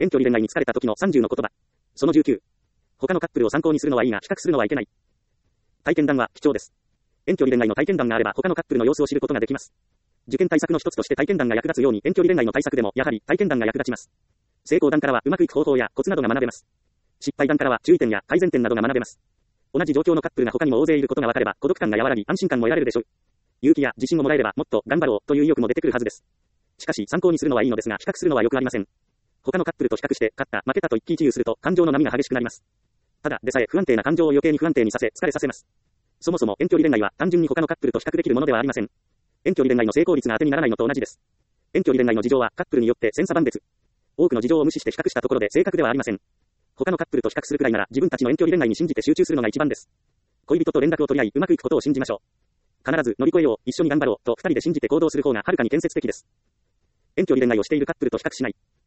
遠距離恋愛に疲れた時の30の言葉。その19。他のカップルを参考にするのはいいが比較するのはいけない。体験談は貴重です。遠距離恋愛の体験談があれば他のカップルの様子を知ることができます。受験対策の一つとして体験談が役立つように遠距離恋愛の対策でもやはり体験談が役立ちます。成功談からはうまくいく方法やコツなどが学べます。失敗談からは注意点や改善点などが学べます。同じ状況のカップルが他にも大勢いることが分かれば孤独感が和らぎ安心感も得られるでしょう。勇気や自信をもらえればもっと頑張ろうという意欲も出てくるはずです。しかし参考にするのはいいのですが比較するのは良くありません。他のカップルと比較して勝った負けたと一喜一憂すると感情の波が激しくなります。ただでさえ不安定な感情を余計に不安定にさせ疲れさせます。そもそも遠距離恋愛は単純に他のカップルと比較できるものではありません。遠距離恋愛の成功率が当てにならないのと同じです。遠距離恋愛の事情はカップルによって千差万別。多くの事情を無視して比較したところで正確ではありません。他のカップルと比較するくらいなら自分たちの遠距離恋愛に信じて集中するのが一番です。恋人と連絡を取り合いうまくいくことを信じましょう。必ず乗り越えよう、一緒に頑張ろうと二人で信じて行動する方がはるかに建設的です。遠距離恋愛をしているカップルと比較しない。